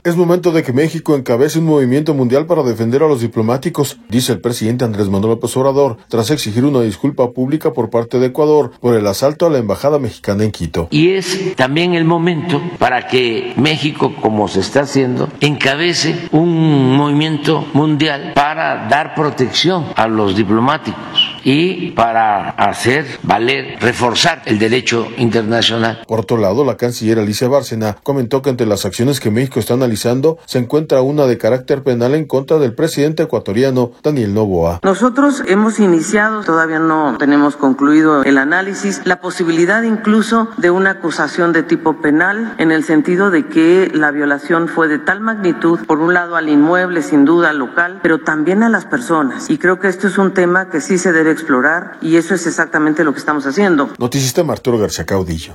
Es momento de que México encabece un movimiento mundial para defender a los diplomáticos, dice el presidente Andrés Manuel López Obrador, tras exigir una disculpa pública por parte de Ecuador por el asalto a la embajada mexicana en Quito. Y es también el momento para que México, como se está haciendo, encabece un movimiento mundial para dar protección a los diplomáticos y para hacer valer, reforzar el derecho internacional. Por otro lado, la canciller Alicia Bárcena comentó que entre las acciones que México está analizando se encuentra una de carácter penal en contra del presidente ecuatoriano Daniel Noboa. Nosotros hemos iniciado, todavía no tenemos concluido el análisis, la posibilidad incluso de una acusación de tipo penal, en el sentido de que la violación fue de tal magnitud, por un lado al inmueble, sin duda local, pero también a las personas. Y creo que esto es un tema que sí se debe explorar y eso es exactamente lo que estamos haciendo. Noticista Arturo García Caudillo.